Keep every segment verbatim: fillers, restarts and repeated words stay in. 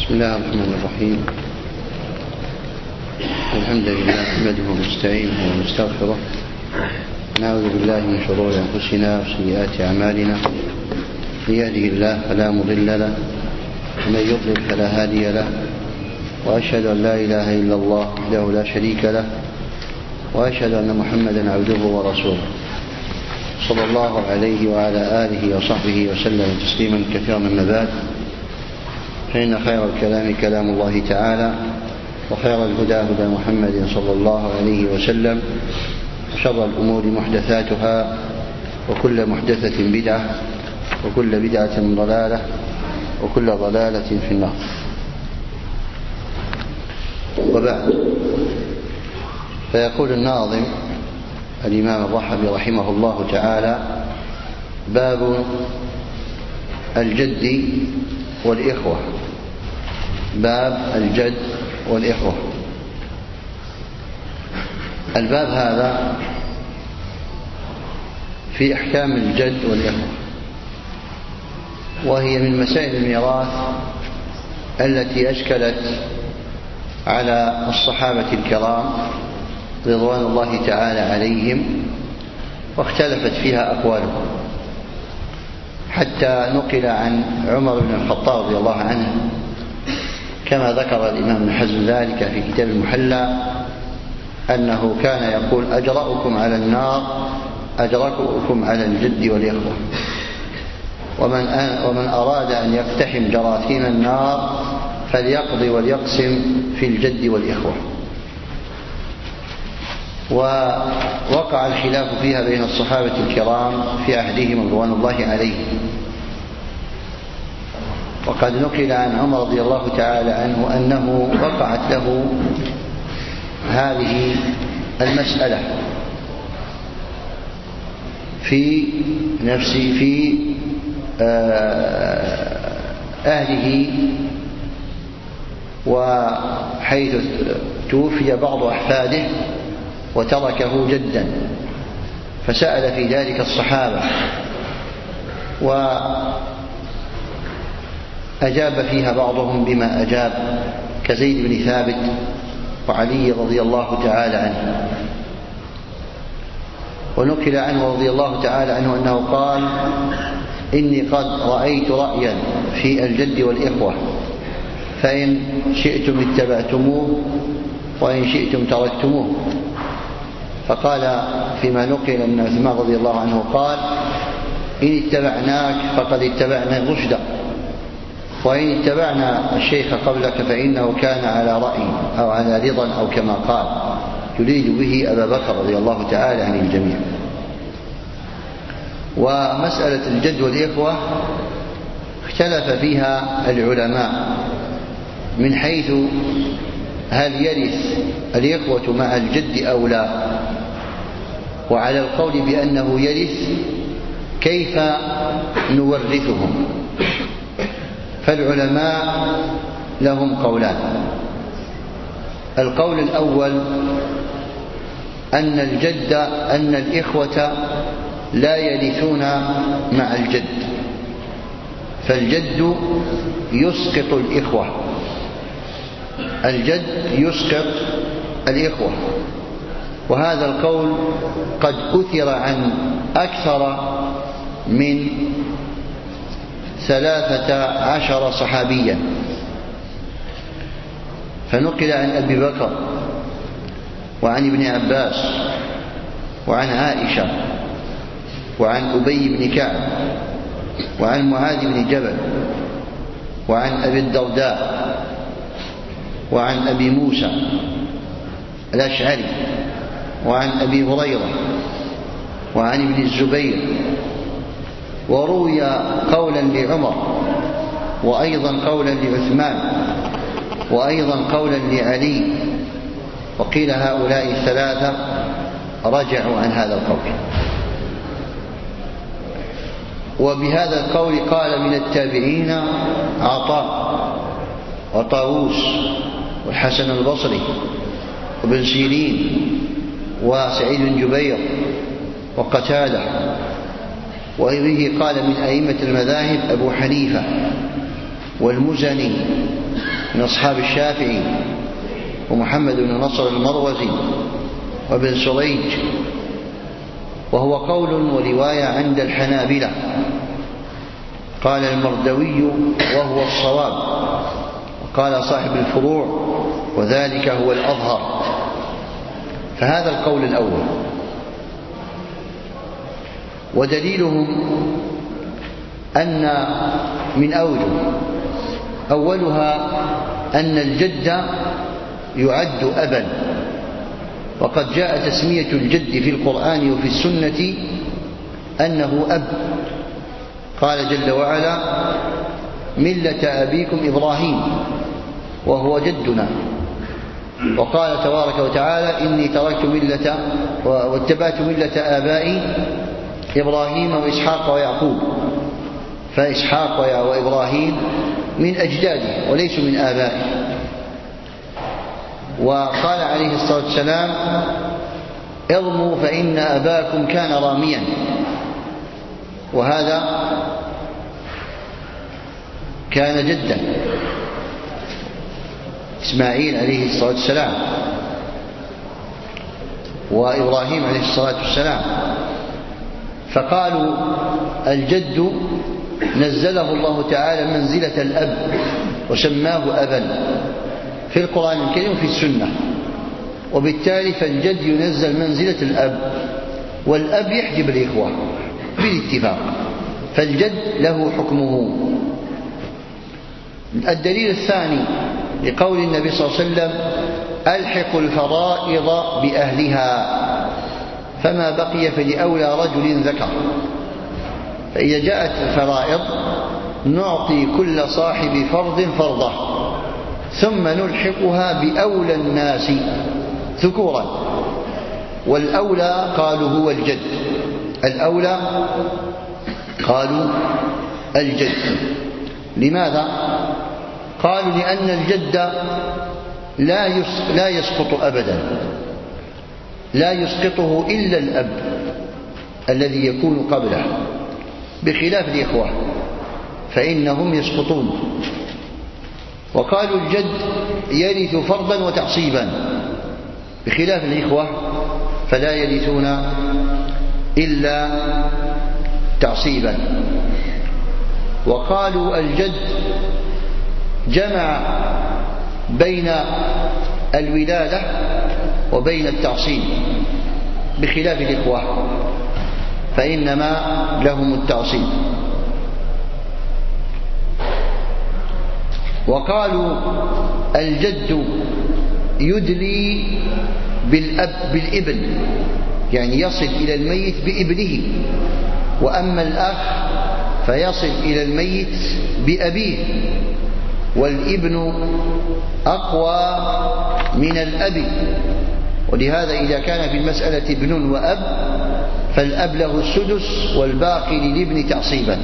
بسم الله الرحمن الرحيم. الحمد لله نحمده ونستعينه ونستغفره، نعوذ بالله من شرور أنفسنا وسيئات أعمالنا، من يهده الله فلا مضل له ومن يضلل فلا هادي له، وأشهد أن لا إله إلا الله وحده لا شريك له، وأشهد أن محمدا عبده ورسوله صلى الله عليه وعلى آله وصحبه وسلم تسليما كثيرا. من بعد، فإن خير الكلام كلام الله تعالى، وخير الهدى هدى محمد صلى الله عليه وسلم، وشر الأمور محدثاتها، وكل محدثة بدعة، وكل بدعة ضلالة، وكل ضلالة في النار. وبعد، فيقول الناظم الإمام الرحبي رحمه الله تعالى: باب الجد والإخوة. باب الجد والإخوة. الباب هذا في أحكام الجد والإخوة، وهي من مسائل الميراث التي أشكلت على الصحابة الكرام رضوان الله تعالى عليهم، واختلفت فيها أقوالهم، حتى نقل عن عمر بن الخطاب رضي الله عنه كما ذكر الإمام ابن حزم ذلك في كتاب المحلى، أنه كان يقول: أجرأكم على النار أجرأكم على الجد والإخوة، ومن, ومن أراد أن يقتحم جراثيم النار فليقضي وليقسم في الجد والإخوة. ووقع الخلاف فيها بين الصحابة الكرام في عهدهم رضوان الله عليهم، وقد نقل عن عمر رضي الله تعالى عنه أنه وقعت له هذه المسألة في نفسه في أهله، وحيث توفي بعض أحفاده وتركه جدا، فسأل في ذلك الصحابة وأجاب فيها بعضهم بما أجاب، كزيد بن ثابت وعلي رضي الله تعالى عنه. ونقل عنه رضي الله تعالى عنه أنه قال: إني قد رأيت رأيا في الجد والإخوة، فإن شئتم اتبعتموه وإن شئتم تركتموه. فقال فيما نقل من عثمان رضي الله عنه قال: إن اتبعناك فقد اتبعنا الرشد، وإن اتبعنا الشيخ قبلك فإنه كان على رأي أو على رضا، أو كما قال، يريد به أبا بكر رضي الله تعالى عن الجميع. ومسألة الجد والإخوة اختلف فيها العلماء من حيث هل يرث الإخوة مع الجد أو لا. وعلى القول بأنه يرث، كيف نورثهم؟ فالعلماء لهم قولان. القول الأول أن الجد أن الإخوة لا يرثون مع الجد، فالجد يسقط الإخوة، الجد يسقط الإخوة. وهذا القول قد أثر عن أكثر من ثلاثة عشر صحابيا، فنقل عن أبي بكر وعن ابن عباس وعن عائشة وعن أبي بن كعب وعن معاذ بن جبل وعن أبي الدرداء وعن أبي موسى الأشعري وعن أبي هريرة وعن ابن الزبير. وروي قولا لعمر، وأيضا قولا لعثمان، وأيضا قولا لعلي، وقيل هؤلاء الثلاثة رجعوا عن هذا القول. وبهذا القول قال من التابعين عطاء وطاووس والحسن البصري وابن سيرين وسعيد بن جبير وقتادة. وبه قال من أئمة المذاهب أبو حنيفة والمزني من أصحاب الشافعي ومحمد بن نصر المروزي وابن سريج، وهو قول ورواية عند الحنابلة. قال المردوي وهو الصواب، وقال صاحب الفروع وذلك هو الأظهر. فهذا القول الأول. ودليلهم أن من أوجه، أولها أن الجد يعد أبا، وقد جاء تسمية الجد في القرآن وفي السنة أنه أب. قال جل وعلا: ملة أبيكم إبراهيم وهو جدنا. وقال تبارك وتعالى: إني تركت ملة واتبعت ملة آبائي إبراهيم وإسحاق ويعقوب. فإسحاق وإبراهيم من أجداده وليسوا من آبائه. وقال عليه الصلاة والسلام: ارموا فإن أباكم كان راميا. وهذا كان جدا إسماعيل عليه الصلاة والسلام وإبراهيم عليه الصلاة والسلام. فقالوا الجد نزله الله تعالى منزلة الأب وسماه أبا في القرآن الكريم وفي السنة، وبالتالي فالجد ينزل منزلة الأب، والأب يحجب الإخوة بالاتفاق، فالجد له حكمه. الدليل الثاني لقول النبي صلى الله عليه وسلم: ألحقوا الفرائض بأهلها، فما بقي فلأولى رجل ذكر. فإذا جاءت الفرائض نعطي كل صاحب فرض فرضه، ثم نلحقها بأولى الناس ذكورا. والأولى قالوا هو الجد، الأولى قالوا الجد. لماذا؟ قالوا لأن الجد لا لا يسقط أبدا، لا يسقطه إلا الأب الذي يكون قبله، بخلاف الإخوة فإنهم يسقطون. وقالوا الجد يرث فرضا وتعصيبا، بخلاف الإخوة فلا يرثون إلا تعصيبا. وقالوا الجد جمع بين الولادة وبين التعصيب، بخلاف الإخوة فإنما لهم التعصيب. وقالوا الجد يدلي بالأب بالابن، يعني يصل إلى الميت بابنه، وأما الأخ فيصل إلى الميت بأبيه، والابن أقوى من الأب. ولهذا إذا كان في المسألة ابن وأب فالأب له السدس والباقي للابن تعصيبا.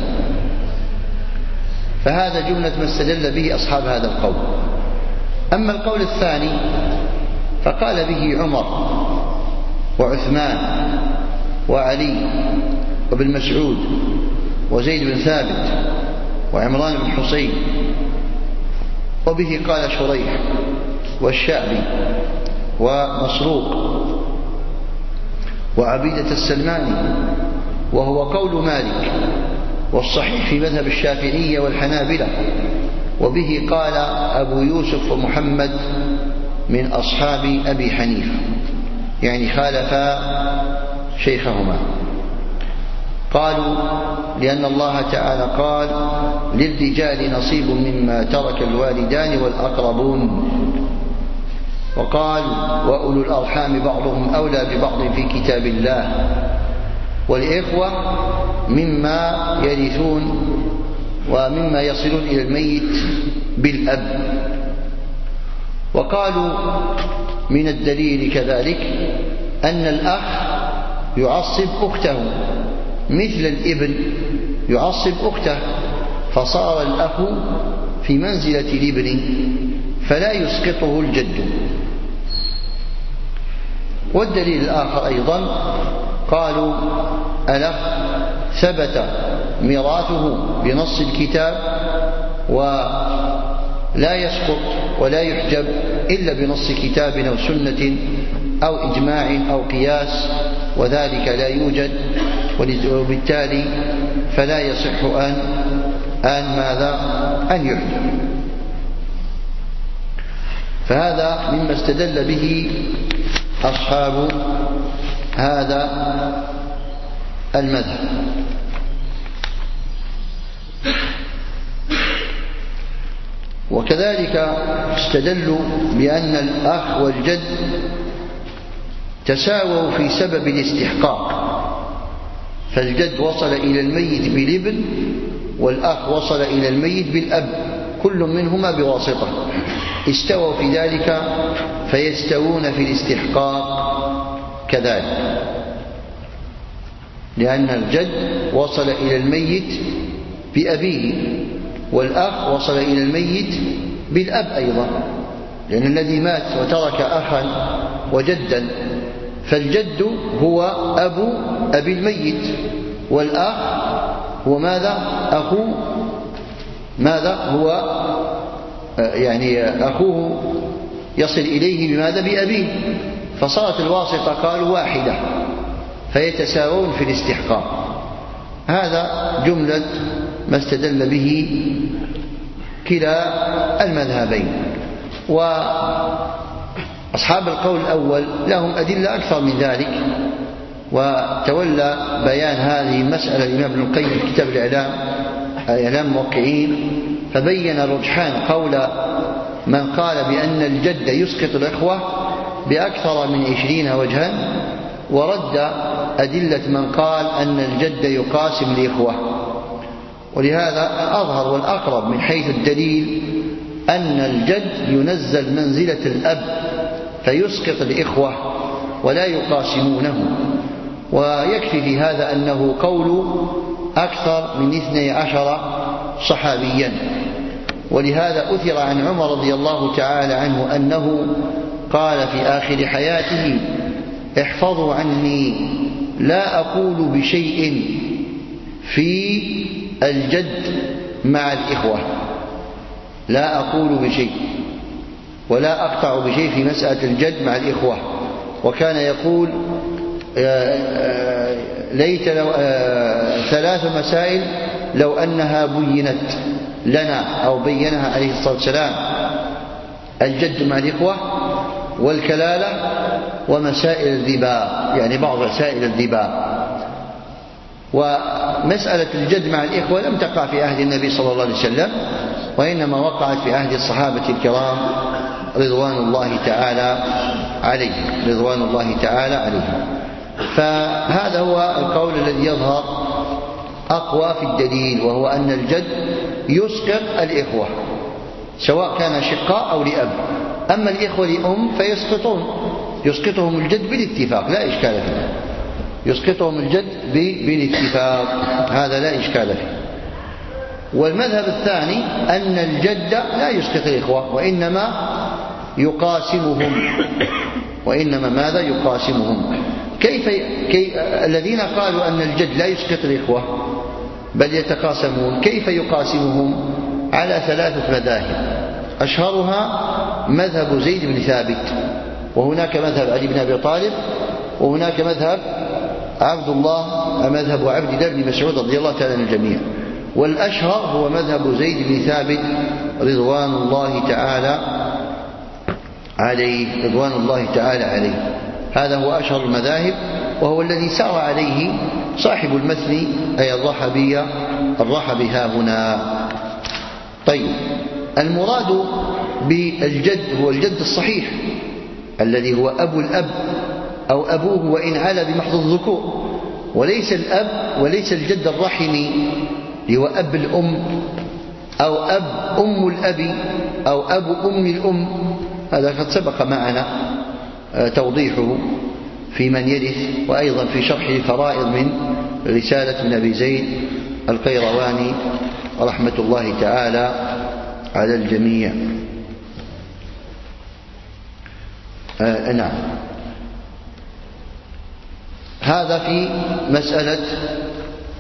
فهذا جملة ما استدل به أصحاب هذا القول. أما القول الثاني فقال به عمر وعثمان وعلي وابن مسعود وزيد بن ثابت وعمران بن حسين، وبه قال شريح والشعبي ومسروق وعبيدة السلماني، وهو قول مالك، والصحيح في مذهب الشافعية والحنابلة، وبه قال أبو يوسف ومحمد من أصحاب أبي حنيفة، يعني خالفا شيخهما. قالوا لأن الله تعالى قال: للرجال نصيب مما ترك الوالدان والأقربون. وقال: وأولو الأرحام بعضهم أولى ببعض في كتاب الله. والإخوة مما يرثون ومما يصلون إلى الميت بالأب. وقالوا من الدليل كذلك أن الأخ يعصب أخته مثل الابن يعصب أخته، فصار الأخ في منزلة الابن فلا يسقطه الجد. والدليل الآخر أيضا قالوا: الأخ ثبت ميراثه بنص الكتاب لا يسقط ولا يحجب إلا بنص كتاب أو سنة أو إجماع أو قياس، وذلك لا يوجد، وبالتالي فلا يصح أن أن ماذا أن يحجب. فهذا مما استدل به أصحاب هذا المذهب. وكذلك استدلوا بأن الأخ والجد تساووا في سبب الاستحقاق، فالجد وصل إلى الميت بالابن والأخ وصل إلى الميت بالأب، كل منهما بواسطة، استووا في ذلك فيستوون في الاستحقاق كذلك، لأن الجد وصل إلى الميت بأبيه والأخ وصل إلى الميت بالأب أيضا، لأن الذي مات وترك أخا وجدا، فالجد هو أبو أبي الميت، والأخ هو ماذا؟ أخو ماذا؟ هو يعني أخوه يصل إليه بماذا؟ بأبيه، فصارت الواسطة قالوا واحدة فيتساوون في الاستحقاق. هذا جملة ما استدل به كلا المذهبين. وأصحاب القول الأول لهم أدلة أكثر من ذلك، وتولى بيان هذه المسألة الإمام ابن القيم في كتاب الإعلام إعلام الموقعين، فبين رجحان قول من قال بأن الجد يسقط الإخوة بأكثر من عشرين وجها، ورد أدلة من قال أن الجد يقاسم الإخوة. ولهذا الأظهر والأقرب من حيث الدليل أن الجد ينزل منزلة الأب فيسقط الإخوة ولا يقاسمونه، ويكفي في هذا أنه قول أكثر من اثني عشر صحابيا. ولهذا أثر عن عمر رضي الله تعالى عنه أنه قال في آخر حياته: احفظوا عني لا أقول بشيء في الجد مع الإخوة، لا أقول بشيء ولا أقطع بشيء في مسألة الجد مع الإخوة. وكان يقول ليت لو ثلاث مسائل لو أنها بينت لنا أو بينها عليه الصلاة والسلام: الجد مع الإخوة، والكلالة، ومسائل الربا، يعني بعض مسائل الربا. ومسألة الجد مع الإخوة لم تقع في عهد النبي صلى الله عليه وسلم، وإنما وقعت في عهد الصحابة الكرام رضوان الله تعالى عليهم رضوان الله تعالى عليهم. فهذا هو القول الذي يظهر أقوى في الدليل، وهو أن الجد يسقط الإخوة سواء كان شقاء أو لأب. أما الإخوة لأم فيسقطون، يسقطهم الجد بالاتفاق لا إشكال فيه، يسقطهم الجد بالاتفاق، هذا لا إشكال فيه. والمذهب الثاني أن الجد لا يسقط الإخوة، وإنما يقاسمهم، وإنما ماذا؟ يقاسمهم. كيف كي الذين قالوا أن الجد لا يسقط الإخوة بل يتقاسمون، كيف يقاسمهم؟ على ثلاثة مذاهب، أشهرها مذهب زيد بن ثابت، وهناك مذهب علي بن أبي طالب، وهناك مذهب عبد الله مذهب عبد الله بن مسعود رضي الله تعالى عن الجميع. والأشهر هو مذهب زيد بن ثابت رضوان الله تعالى عليه رضوان الله تعالى عليه هذا هو أشهر المذاهب، وهو الذي سار عليه صاحب المثني أي الرحبية الرحبي ها هنا. طيب، المراد بالجد هو الجد الصحيح الذي هو أبو الأب أو أبوه وإن علا بمحض الذكور، وليس الأب وليس الجد الرحمي اللي هو أب الأم أو أب أم الأب أو أب أم الأم. هذا قد سبق معنا توضيحه في من يرث، وأيضا في شرح الفرائض من رسالة ابن أبي زيد القيرواني رحمة الله تعالى على الجميع. آه نعم، هذا في مسألة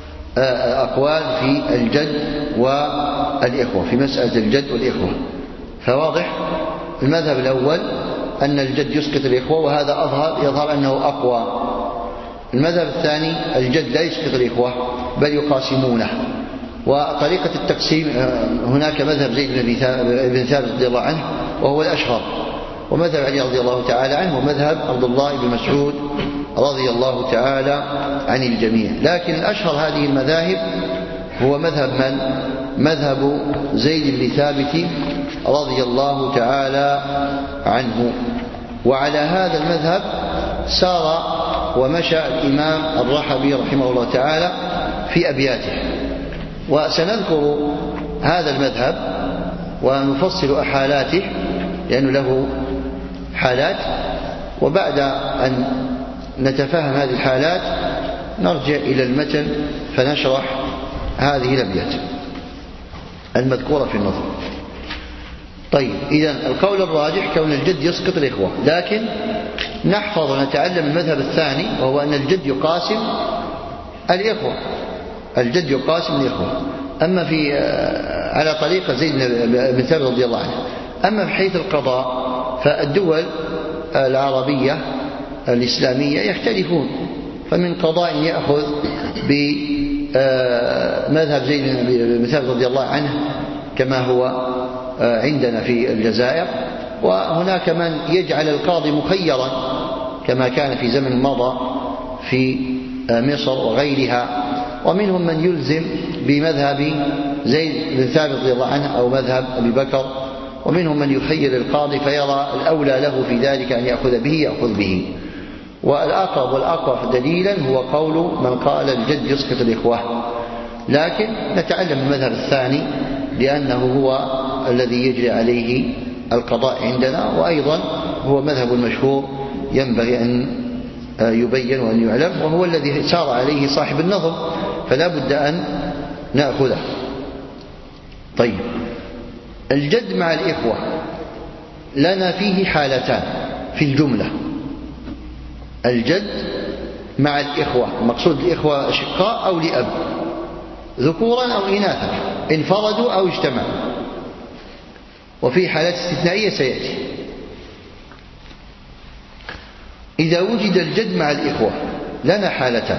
آه أقوال في الجد والإخوة، في مسألة الجد والإخوة. فواضح المذهب الأول أن الجد يسقط الإخوة، وهذا أظهر يظهر أنه أقوى. المذهب الثاني الجد لا يسقط الإخوة بل يقاسمونه. وطريقة التقسيم هناك مذهب زيد بن ثابت رضي الله عنه وهو الأشهر، ومذهب علي رضي الله تعالى عنه، ومذهب عبد الله بن مسعود رضي الله تعالى عن الجميع. لكن الأشهر هذه المذاهب هو مذهب من؟ مذهب زيد بن ثابت رضي الله تعالى عنه. وعلى هذا المذهب سار ومشى الإمام الرحبي رحمه الله تعالى في أبياته، وسنذكر هذا المذهب ونفصل أحالاته لأنه له حالات، وبعد أن نتفهم هذه الحالات نرجع إلى المتن فنشرح هذه الأبيات المذكورة في النظم. طيب، إذن القول الراجح كون الجد يسقط الإخوة، لكن نحفظ ونتعلم المذهب الثاني وهو أن الجد يقاسم الإخوة، الجد يقاسم الإخوة. أما في على طريقة زيد بن ثابت رضي الله عنه. أما في حيث القضاء فالدول العربية الإسلامية يختلفون، فمن قضاء يأخذ بمذهب زيد بن ثابت رضي الله عنه كما هو عندنا في الجزائر، وهناك من يجعل القاضي مخيرا كما كان في زمن مضى في مصر وغيرها، ومنهم من يلزم بمذهب زيد بن ثابت رضي الله عنه أو مذهب أبي بكر، ومنهم من يخير القاضي فيرى الأولى له في ذلك أن يأخذ به يأخذ به. والأقرب والأقرب دليلا هو قول من قال الجد يسقط الإخوة، لكن نتعلم المذهب الثاني لأنه هو الذي يجري عليه القضاء عندنا، وأيضا هو مذهب المشهور ينبغي أن يبين وأن يعلم، وهو الذي سار عليه صاحب النظم، فلا بد أن نأخذه. طيب، الجد مع الإخوة لنا فيه حالتان في الجملة. الجد مع الإخوة، المقصود الإخوة شقاء أو لأب، ذكورا أو إناثا، انفردوا أو اجتمعوا، وفي حالات استثنائية سيأتي. إذا وجد الجد مع الإخوة لنا حالتان.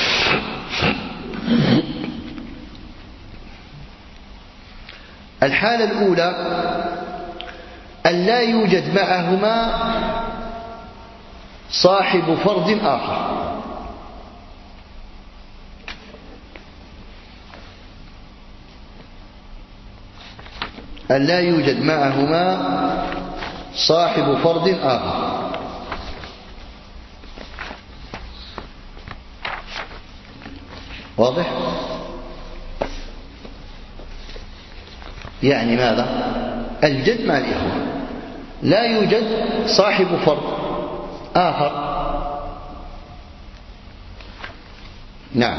الحالة الأولى أن لا يوجد معهما صاحب فرد آخر، أن لا يوجد معهما صاحب فرد آخر. واضح؟ يعني ماذا؟ الجد مع الإخوة لا يوجد صاحب فرد آخر. نعم.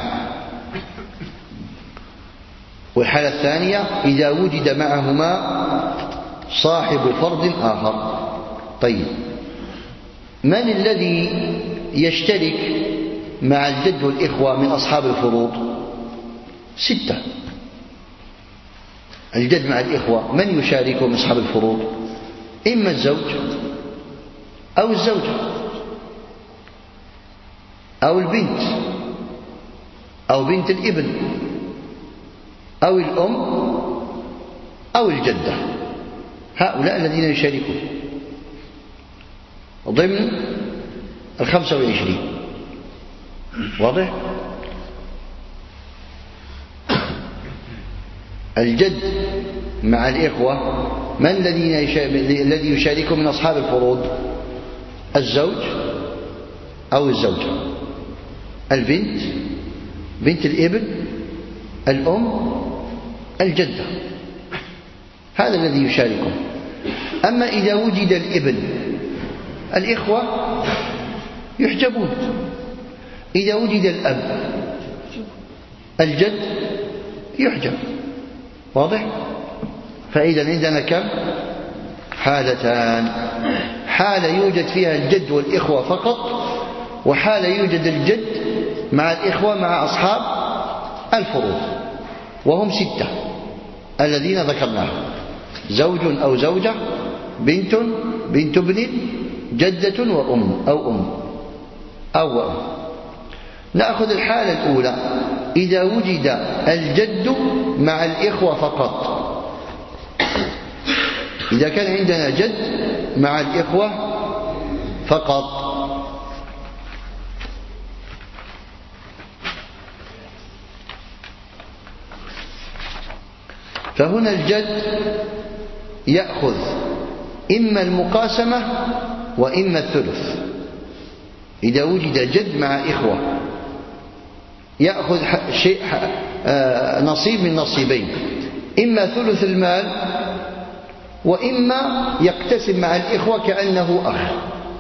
والحالة الثانية إذا وجد معهما صاحب فرد آخر. طيب، من الذي يشترك مع الجد والإخوة من أصحاب الفروض؟ ستة. الجد مع الإخوة من يشاركه من أصحاب الفروض؟ إما الزوج أو الزوجة أو البنت أو بنت الابن أو الأم أو الجدة، هؤلاء الذين يشاركون ضمن الخمسة والعشرين. واضح؟ الجد مع الإخوة من الذي يشاركه من أصحاب الفروض؟ الزوج أو الزوجة، البنت، بنت الابن، الأم، الجدة، هذا الذي يشاركه. أما إذا وجد الابن الإخوة يحجبون. إذا وجد الأب الجد يحجب. واضح؟ فإذا عندنا كم؟ حالتان. حالة يوجد فيها الجد والإخوة فقط، وحالة يوجد الجد مع الإخوة مع أصحاب الفروض، وهم ستة الذين ذكرناهم. زوج أو زوجة، بنت، بنت ابن، جدة وأم أو أم أو أم. نأخذ الحالة الأولى إذا وجد الجد مع الإخوة فقط. إذا كان عندنا جد مع الإخوة فقط، فهنا الجد يأخذ إما المقاسمة وإما الثلث. إذا وجد جد مع إخوة يأخذ شيء نصيب من نصيبين، إما ثلث المال وإما يقتسم مع الإخوة كأنه أخ.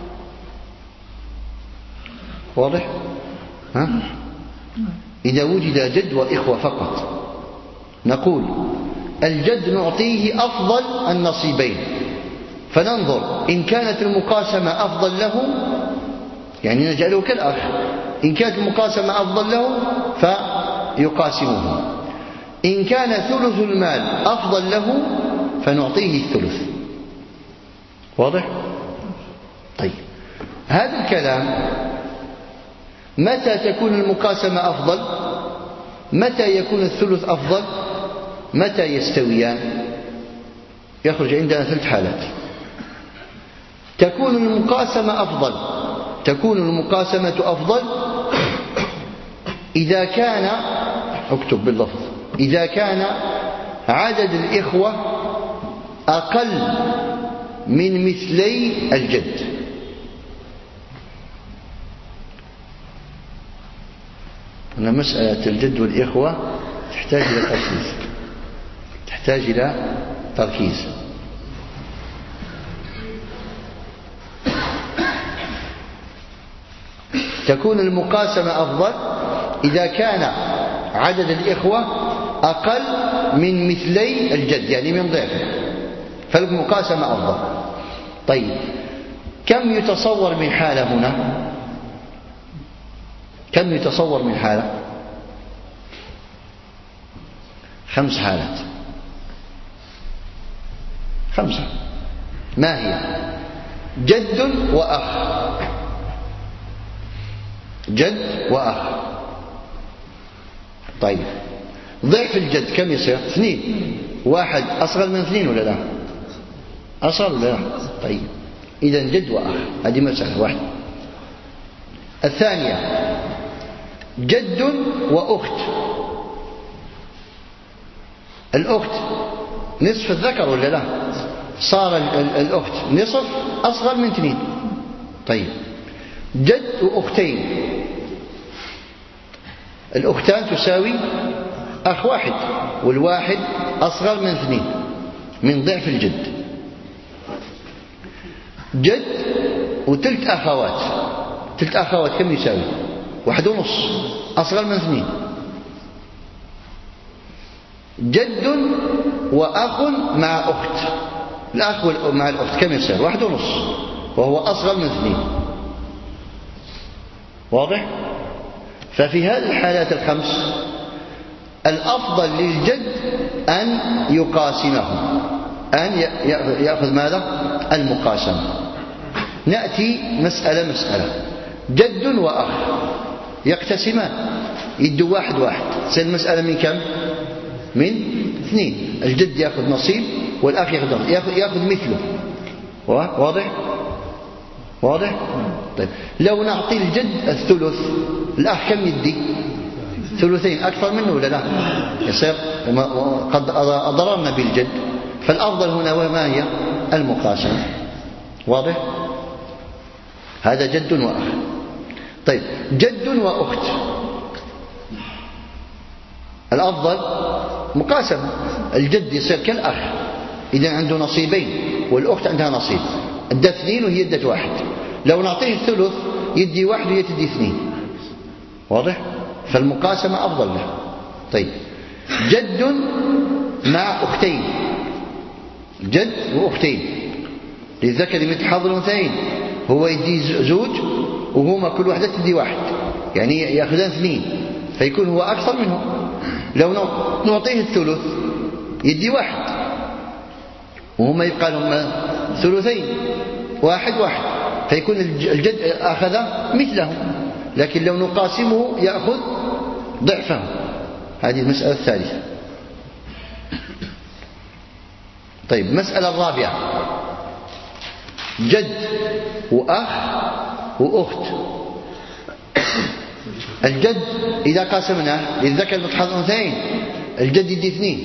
واضح؟ ها؟ إذا وجد جد وإخوة فقط نقول الجد نعطيه أفضل النصيبين، فننظر إن كانت المقاسمة أفضل له يعني نجعله كالأخ، إن كانت المقاسمة أفضل له فيقاسمه، إن كان ثلث المال أفضل له فنعطيه الثلث. واضح؟ طيب هذا الكلام متى تكون المقاسمة أفضل؟ متى يكون الثلث أفضل؟ متى يستويان؟ يخرج عندنا ثلاث حالات. تكون المقاسمة أفضل تكون المقاسمة أفضل إذا كان، اكتب باللفظ، إذا كان عدد الإخوة أقل من مثلي الجد. أن مسألة الجد والإخوة تحتاج إلى تركيز تحتاج إلى تركيز تكون المقاسمة أفضل إذا كان عدد الإخوة أقل من مثلي الجد، يعني من ضعفه، فالمقاسمة أفضل. طيب كم يتصور من حالة هنا؟ كم يتصور من حالة؟ خمس حالات. خمسة. ما هي؟ جد وأخ، جد وأخ. طيب ضعف الجد كم يصير؟ اثنين. واحد أصغر من اثنين ولا لا؟ أصغر ولا لا؟ طيب إذا جد وأخ، هذه مسألة واحدة. الثانية جد وأخت. الأخت نصف الذكر ولا لا؟ صار الأخت نصف أصغر من اثنين. طيب جد وأختين، الأختان تساوي أخ واحد، والواحد أصغر من اثنين من ضعف الجد. جد وتلت أخوات، تلت أخوات كم يساوي؟ واحد ونص، أصغر من اثنين. جد وأخ مع أخت، الأخ مع الأخت كم يساوي؟ واحد ونص، وهو أصغر من اثنين. واضح؟ ففي هذه الحالات الخمس الأفضل للجد أن يقاسمه، أن يأخذ ماذا؟ المقاسمة. نأتي مسألة مسألة. جد وأخ يقتسمان، يدوا واحد واحد، تصير المسألة من كم؟ من اثنين. الجد يأخذ نصيب والأخ يأخذ نصيب، يأخذ, يأخذ مثله. واضح؟ واضح؟ طيب لو نعطي الجد الثلث، الأخ كم يدي؟ ثلثين، أكثر منه ولا لا؟ يصير قد أضررنا بالجد، فالأفضل هنا وما هي؟ المقاسمة. واضح؟ هذا جد وأخ. طيب جد وأخت، الأفضل مقاسمة. الجد يصير كالأخ، إذا عنده نصيبين والأخت عندها نصيب، ادى اثنين وهي ادت واحد. لو نعطيه الثلث يدي واحد وهي تدي اثنين. واضح؟ فالمقاسمة أفضل له. طيب جد مع أختين، جد وأختين، للذكر مثل حظ الأنثيين، هو يدي زوج وهما كل واحدة تدي واحد، يعني يأخذان اثنين، فيكون هو أكثر منهم. لو نعطيه الثلث يدي واحد، وهم يبقى لهم ثلثين، واحد واحد، فيكون الجد أخذ مثله، لكن لو نقاسمه يأخذ ضعفه. هذه المسألة الثالثة. طيب، المسألة الرابعة: جد وأخ وأخت. الجد إذا قاسمناه للذكر مثل حظ الأنثيين، الجد يدي اثنين.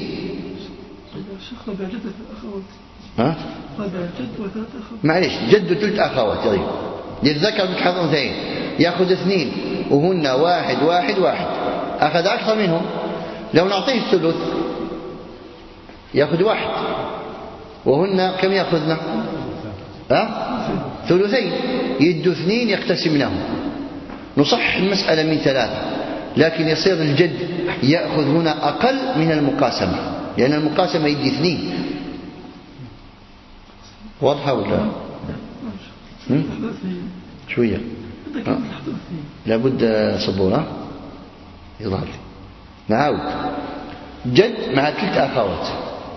ها؟ معليش، جد وثلث أخوات. طيب، للذكر مثل حظ الأنثيين يأخذ اثنين، وهن واحد واحد واحد، أخذ أكثر منهم. لو نعطيه الثلث يأخذ واحد، وهن كم يأخذنا؟ ها؟ ثلثين، يدوا اثنين يقتسمنهم. نصح المسألة من ثلاثة، لكن يصير الجد يأخذ هنا أقل من المقاسمة، لأن المقاسمة يدي اثنين. واضحة ولا شوية؟ لابد صبورة يظهر لي. نعاود: جد مع ثلاث أخوات.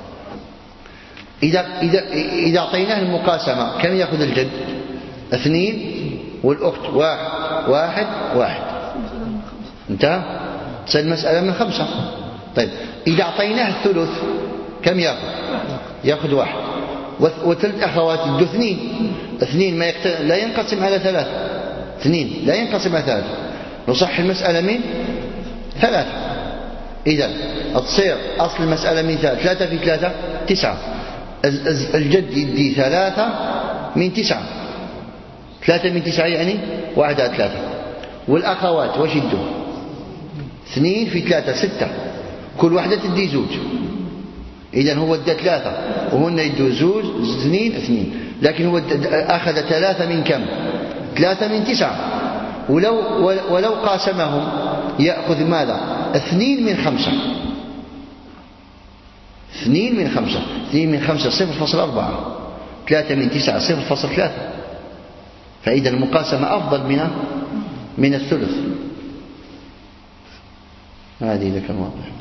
إذا إذا إذا أعطيناه المقاسمة كم يأخذ الجد؟ اثنين، والأخت واحد واحد واحد. انتهى؟ تصير المسألة من خمسة. طيب، إذا أعطيناه الثلث كم يأخذ؟ يأخذ واحد، وثلاث أخوات يدوا اثنين. اثنين ما يقت... لا ينقسم على ثلاثة. اثنين لا ينقسم على ثلاثة. نصح المسألة من ثلاثة. إذا تصير أصل المسألة من ثلاثة. ثلاثة في ثلاثة تسعة. الجد يدي ثلاثة من تسعة. ثلاثة من تسعة يعني واحد على ثلاثة. والأخوات وش يدوا؟ اثنين في ثلاثة ستة، كل واحدة تدي زوج. إذن هو ادى ثلاثة وهن يدوا زوج، اثنين اثنين، لكن هو أخذ ثلاثة من كم؟ ثلاثة من تسعة. ولو, ولو قاسمهم يأخذ ماذا؟ اثنين من خمسة. اثنين من خمسة. اثنين من خمسة صفر فاصل أربعة. ثلاثة من تسعة صفر فاصل ثلاثة. فإذا المقاسمة أفضل من من الثلث. هذه إذا كان واضح.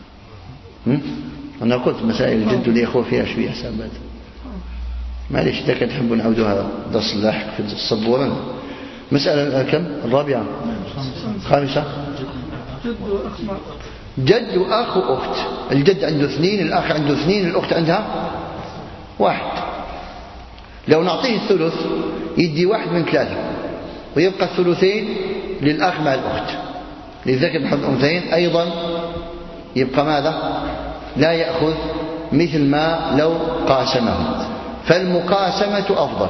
أنا قلت مسائل الجد والإخوة فيها شوية حسابات. معليش، إذا كنت تحبون نعودوا هذا درس لاحق في الصبورة. مسألة كم؟ الرابعة. خامسة: جد وأخ وأخت. الجد عنده اثنين، الأخ عنده اثنين، الأخت عندها واحد. لو نعطيه الثلث يدي واحد من ثلاثة، ويبقى الثلثين للأخ مع الأخت. لذلك بحظ الأنثيين أيضا يبقى ماذا؟ لا يأخذ مثل ما لو قاسمه. فالمقاسمة أفضل.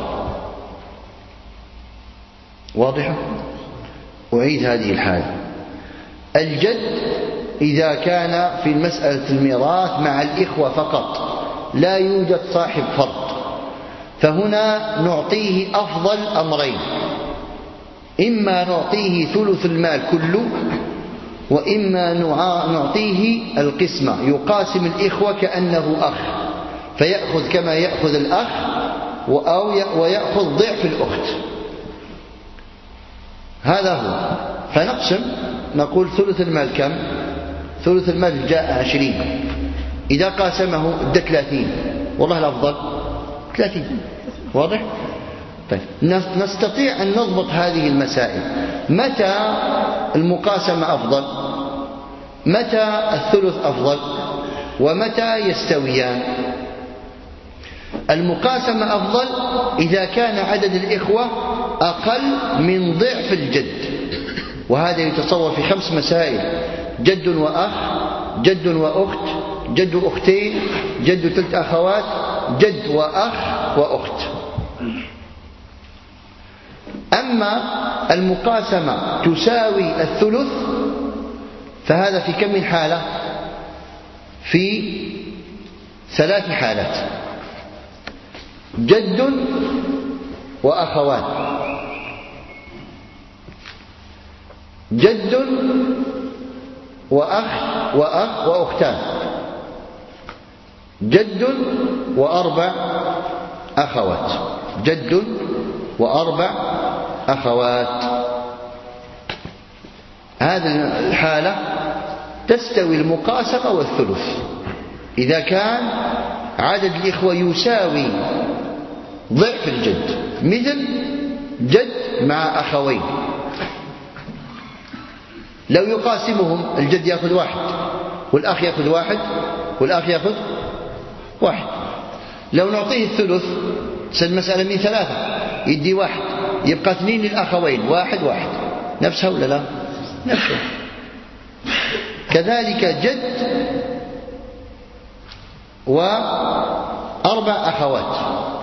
واضحة؟ أعيد هذه الحالة: الجد إذا كان في المسألة الميراث مع الإخوة فقط، لا يوجد صاحب فرض، فهنا نعطيه أفضل أمرين: إما نعطيه ثلث المال كله، وإما نعطيه القسمة، يقاسم الإخوة كأنه أخ، فيأخذ كما يأخذ الأخ أو ويأخذ ضعف الأخت. هذا هو. فنقسم، نقول ثلث المال كم؟ ثلث المال جاء عشرين، إذا قاسمه ادى ثلاثين. والله الأفضل ثلاثين. واضح؟ طيب، نستطيع أن نضبط هذه المسائل. متى المقاسمة أفضل؟ متى الثلث أفضل؟ ومتى يستويان؟ المقاسمة أفضل إذا كان عدد الإخوة أقل من ضعف الجد، وهذا يتصور في خمس مسائل: جد وأخ، جد وأخت، جد وأختين، جد وثلاث أخوات، جد وأخ وأخت. أما المقاسمة تساوي الثلث فهذا في كم من حالة؟ في ثلاث حالات: جد وأخوات، جد وأخ وأخ وأختان، جد وأربع أخوات. جد وأربع أخوات. هذه الحالة تستوي المقاسمة والثلث إذا كان عدد الإخوة يساوي ضعف الجد، مثل جد مع أخوين، لو يقاسمهم الجد يأخذ واحد والأخ يأخذ واحد والأخ يأخذ واحد. لو نعطيه الثلث تصير المسألة من ثلاثة، يدي واحد، يبقى اثنين للأخوين، واحد واحد، نفسها ولا لا؟ نفسها. كذلك جد وأربع أخوات،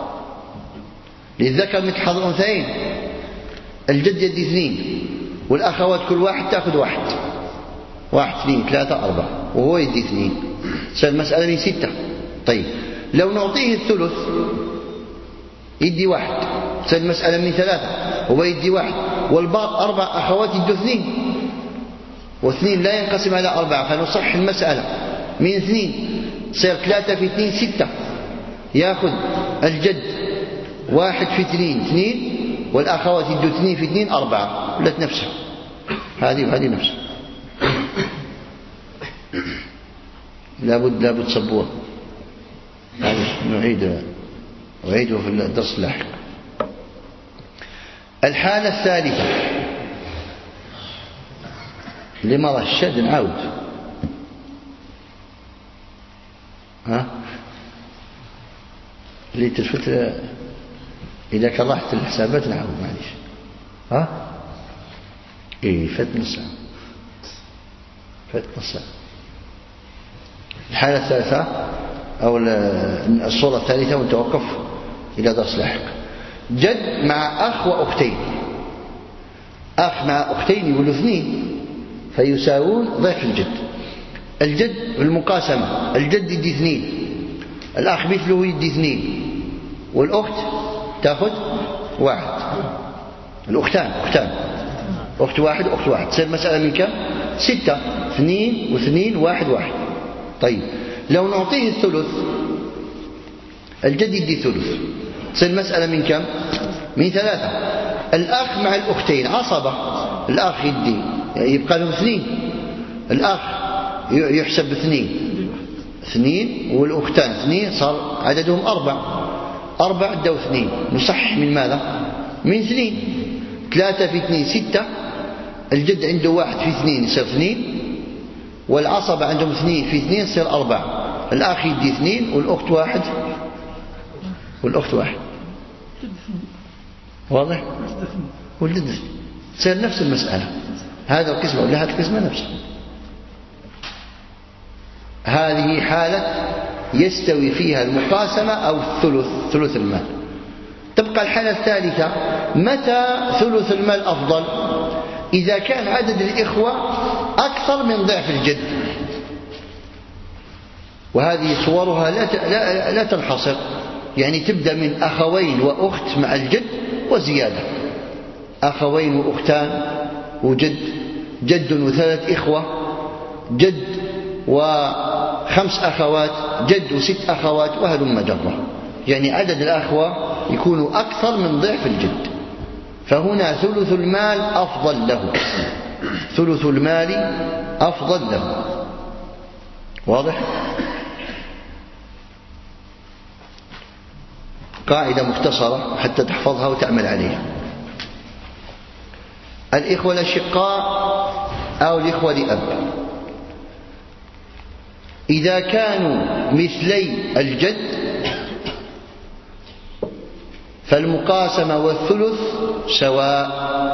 للذكر مثل حظ الأنثيين، الجد يدي اثنين والأخوات كل واحد تأخذ واحد، واحد اثنين ثلاثة أربعة، وهو يدي اثنين، تصير المسألة من ستة. طيب لو نعطيه الثلث يدي واحد، تصير المسألة من ثلاثة، هو يدي واحد، والباقي أربع أخوات يدوا اثنين، واثنين لا ينقسم على أربعة، فنصح المسألة من اثنين، تصير ثلاثة في اثنين ستة، يأخذ الجد واحد في اثنين اثنين، والأخوات يدوا اثنين في اثنين أربعة، ولت نفسها هذه وهذه نفسها. لابد لابد صبوها، نعيد أعيده في الدرس اللاحق. الحالة الثالثة لمرة الشد نعود، ها اللي تلفت إذا كرهت الحسابات نعود معليش، ها إيه فاتنا الساعة، فاتنا الساعة. الحالة الثالثة أو الصورة الثالثة، ونتوقف إلى درس لاحق. جد مع أخ وأختين، أخ مع أختين يقولوا اثنين فيساوون ضعف الجد. الجد بالمقاسمة الجد يدي اثنين، الأخ مثله يدي اثنين، والأخت تأخذ واحد، الأختان أختان أخت واحد وأخت واحد، تصير المسألة من كم؟ ستة، اثنين واثنين واحد واحد. طيب لو نعطيه الثلث الجد يدي ثلث، تصير المسألة من كم؟ من ثلاثة. الأخ مع الأختين عصبة، الأخ يدي يبقى لهم اثنين، الأخ يحسب اثنين اثنين والأختان اثنين، صار عددهم أربع، أربع دو اثنين، نصح من ماذا؟ من اثنين. ثلاثة في اثنين ستة، الجد عنده واحد في اثنين يصير اثنين، والعصبة عندهم اثنين في اثنين يصير أربعة، الأخ يدي اثنين والأخت واحد والأخت واحد. واضح؟ والجد تصير نفس المسألة، هذا القسمة ولا هذا القسمة نفسه. هذه حالة يستوي فيها المقاسمة أو الثلث، ثلث المال. تبقى الحالة الثالثة، متى ثلث المال أفضل؟ إذا كان عدد الإخوة أكثر من ضعف الجد، وهذه صورها لا لا لا تنحصر، يعني تبدأ من أخوين وأخت مع الجد وزيادة، أخوين وأختان وجد، جد وثلاث إخوة، جد وخمس أخوات، جد وست أخوات، وهلم جرة، يعني عدد الأخوة يكون أكثر من ضعف الجد، فهنا ثلث المال أفضل له، ثلث المال أفضل له. واضح؟ قاعدة مختصرة حتى تحفظها وتعمل عليها. الإخوة الأشقاء أو الإخوة لأب إذا كانوا مثلي الجد فالمقاسمة والثلث سواء،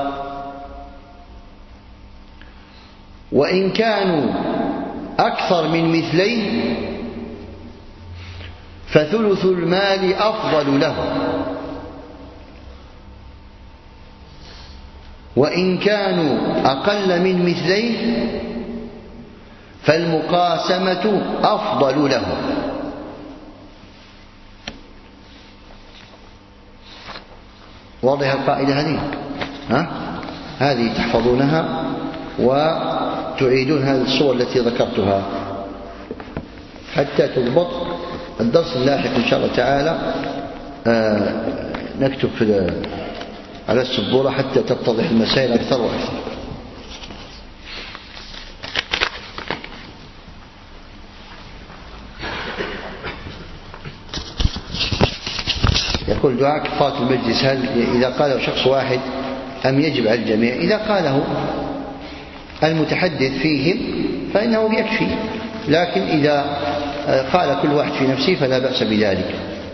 وإن كانوا أكثر من مثليه فثلث المال أفضل له، وإن كانوا أقل من مثليه فالمقاسمة أفضل له. واضح القاعدة هذه؟ ها؟ هذه تحفظونها وتعيدون هذه الصور التي ذكرتها حتى تضبط. الدرس اللاحق إن شاء الله تعالى آه نكتب في على السبورة حتى تتضح المسائل أكثر وأكثر. يقول دعاء كفارة المجلس هل إذا قاله شخص واحد أم يجب على الجميع؟ إذا قاله المتحدث فيهم فإنه يكفي، لكن إذا قال كل واحد في نفسه فلا بأس بذلك.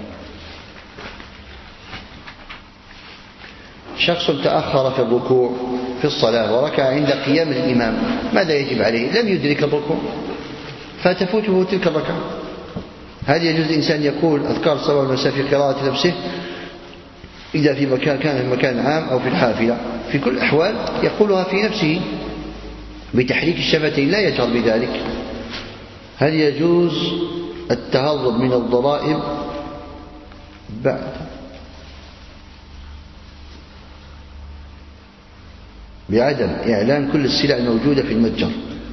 شخص تأخر في الركوع في الصلاة وركع عند قيام الإمام، ماذا يجب عليه؟ لم يدرك الركوع فتفوته تلك الركعة. هل يجوز الإنسان يقول أذكار الصباح والمساء في قراءة نفسه إذا في مكان كان في مكان عام أو في الحافلة؟ في كل الأحوال يقولها في نفسه بتحريك الشفتين، لا يجهر بذلك. هل يجوز التهرب من الضرائب بعد بعدم إعلان كل السلع الموجودة في المتجر؟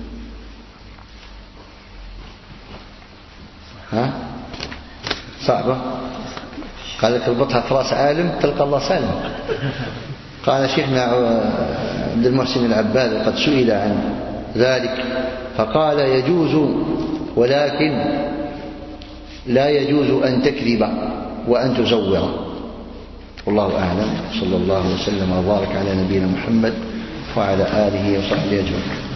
ها صعبة. قال لك اربطها في راس عالم تلقى الله سالم. قال شيخنا عبد المحسن العباد قد سئل عن ذلك فقال يجوز، ولكن لا يجوز أن تكذب وأن تزور. والله أعلم. صلى الله وسلم وبارك على نبينا محمد وعلى آله وصحبه أجمعين.